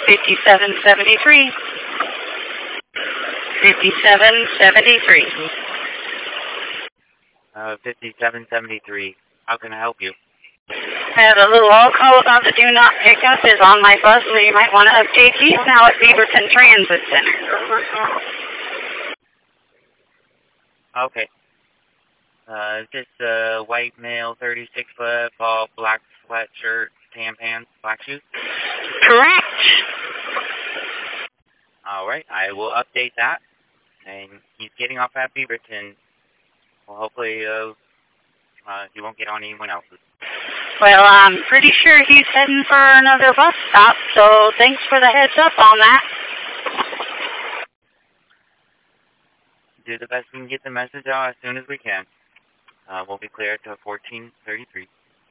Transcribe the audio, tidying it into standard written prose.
5773. 5773. 5773. How can I help you? I have a little all call about the do not pick up is on my bus, so you might want to update these now at Beaverton Transit Center. Okay. Just a white male, 36 foot, all black sweatshirt, tan pants, black shoes? Correct. Alright, I will update that. And he's getting off at Beaverton. Well, hopefully, he won't get on anyone else's. Well, I'm pretty sure he's heading for another bus stop, so thanks for the heads up on that. Do the best we can get the message out as soon as we can. We'll be clear to 1433.